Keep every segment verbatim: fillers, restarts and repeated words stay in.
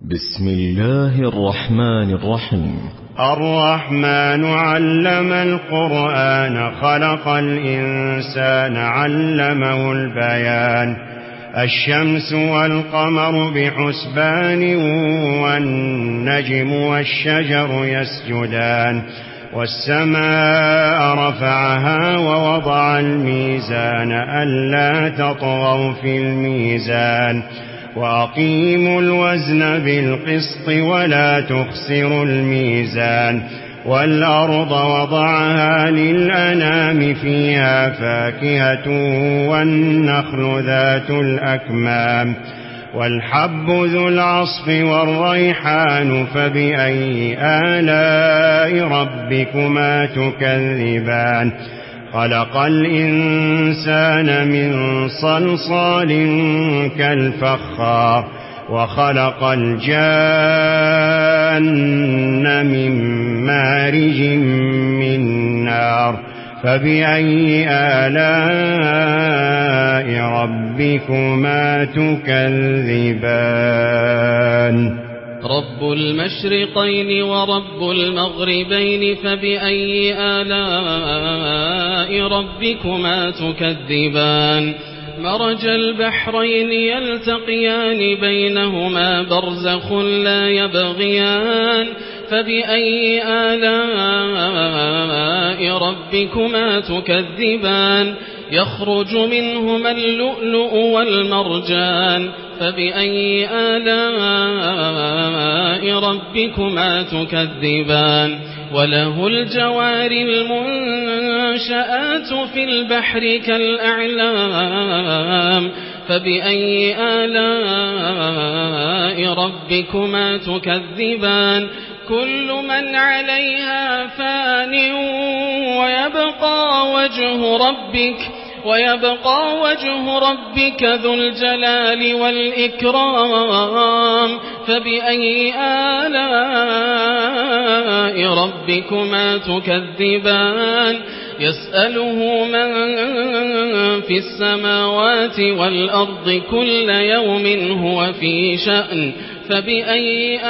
بسم الله الرحمن الرحيم. الرحمن علم القرآن خلق الإنسان علمه البيان. الشمس والقمر بحسبان والنجم والشجر يسجدان والسماء رفعها ووضع الميزان ألا تطغوا في الميزان وأقيموا الوزن بالقسط ولا تخسروا الميزان والأرض وضعها للأنام فيها فاكهة والنخل ذات الأكمام والحب ذو العصف والريحان فبأي آلاء ربكما تكذبان. خلق الإنسان من صلصال كالفخار وخلق الجان من مارج من نار فبأي آلاء ربكما تكذبان. رب المشرقين ورب المغربين فبأي آلاء ربكما تكذبان. مرج البحرين يلتقيان بينهما برزخ لا يبغيان فبأي آلاء ربكما تكذبان. يخرج منهما اللؤلؤ والمرجان فبأي آلاء ربكما تكذبان. وله الجوار المنشآت في البحر كالأعلام فبأي آلاء ربكما تكذبان. كل من عليها فان ويبقى وجه ربك ويبقى وجه ربك ذو الجلال والإكرام فبأي آلاء ربكما تكذبان. يسأله من في السماوات والأرض كل يوم هو في شأن فبأي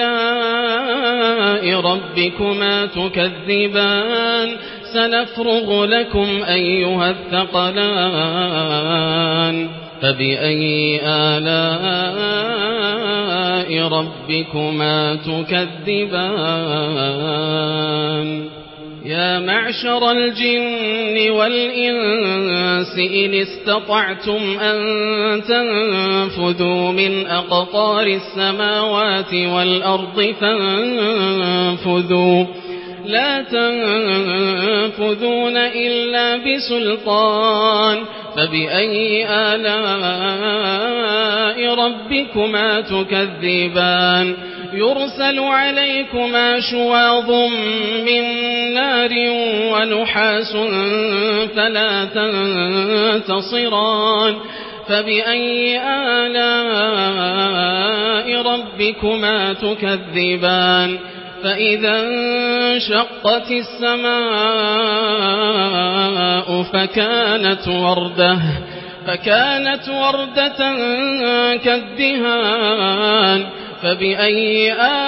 آلاء ربكما تكذبان. سنفرغ لكم أيها الثقلان فبأي آلاء ربكما تكذبان. يا معشر الجن والإنس إن استطعتم أن تنفذوا من أقطار السماوات والأرض فانفذوا لا تنفذون إلا بسلطان فبأي آلاء ربكما تكذبان. يرسل عليكما شواظ من نار ونحاس فلا تنتصران فبأي آلاء ربكما تكذبان. فإذا انشقت السماء فكانت وردة فكانت وردة كالدهان فبأي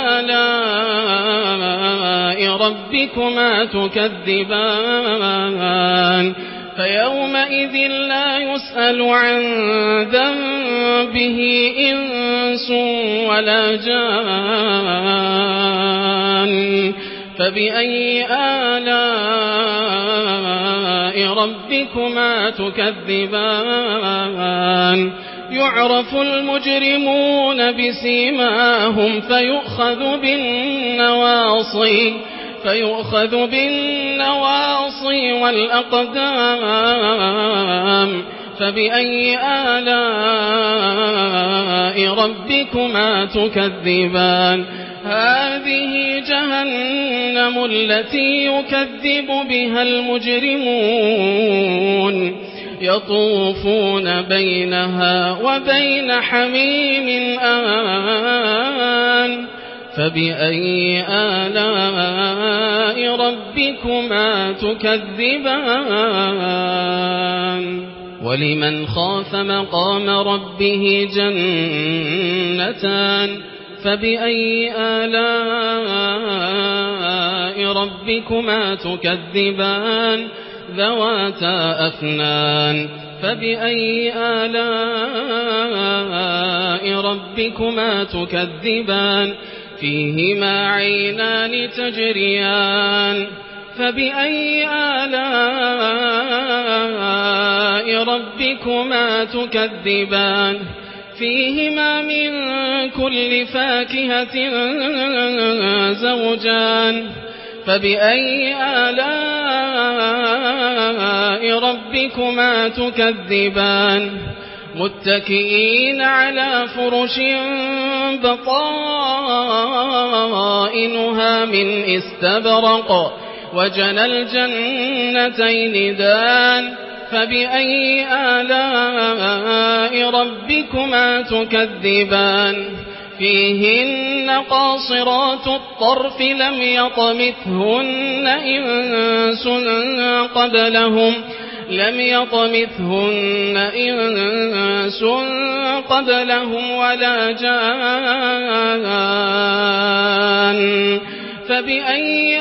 آلاء ربكما تكذبان. فيومئذ لا يسأل عن ذنبه إنس ولا جان فبأي آلاء ربكما تكذبان. يعرف المجرمون بسيماهم فيؤخذ بالنواصي فيؤخذ بالنواصي والأقدام فبأي آلاء ربكما تكذبان. هذه جهنم التي يكذب بها المجرمون يطوفون بينها وبين حميم آن فبأي آلاء ربكما تكذبان. ولمن خاف مقام ربه جنتان فبأي آلاء ربكما تكذبان ذواتا أفنان فبأي آلاء ربكما تكذبان فيهما عينان تجريان فبأي آلاء ربكما تكذبان فيهما من كل فاكهة زوجان فبأي آلاء ربكما تكذبان متكئين على فرش بطائنها من استبرق وجنى الجنتين دان فبأي آلاء ربكما تكذبان فيهن قاصرات الطرف لم يطمثهن إنس قبلهم لم يطمثهن إنس قبلهم ولا جان فبأي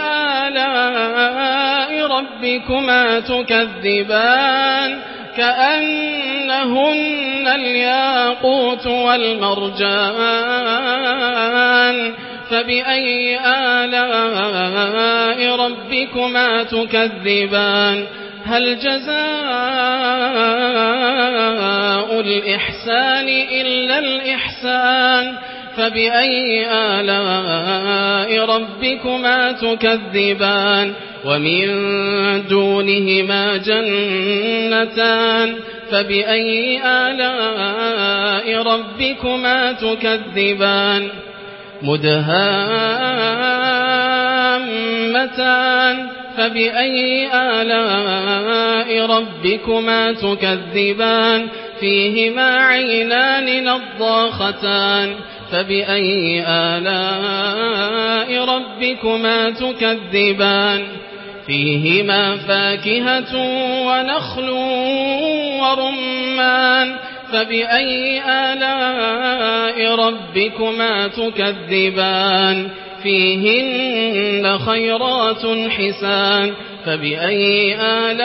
آلاء ربكما تكذبان كأنهن الياقوت والمرجان فبأي آلاء ربكما تكذبان هل جزاء الإحسان إلا الإحسان فبأي آلاء ربكما تكذبان ومن دونهما جنتان فبأي آلاء ربكما تكذبان مدهامتان فبأي آلاء ربكما تكذبان فيهما عينان نضاختان فبأي آلاء ربكما تكذبان فيهما فاكهة ونخل ورمان فبأي آلاء ربكما تكذبان فيهن خيرات حسان فبأي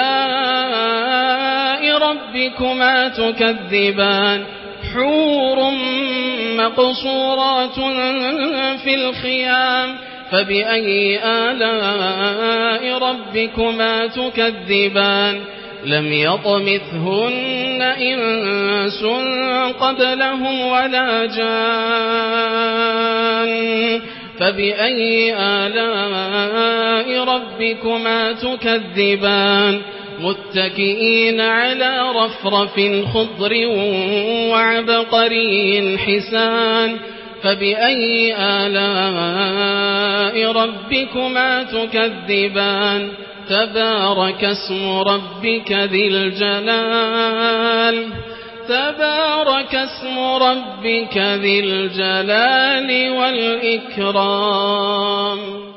آلاء ربكما تكذبان حور مقصورات في الخيام فبأي آلاء ربكما تكذبان لم يطمثهن إنس قبلهم ولا جان فبأي آلاء ربكما تكذبان متكئين على رفرف خضر وعبقري حسان فبأي آلاء ربكما تكذبان تبارك اسم ربك ذي الجلال تبارك اسم ربك ذي الجلال والإكرام.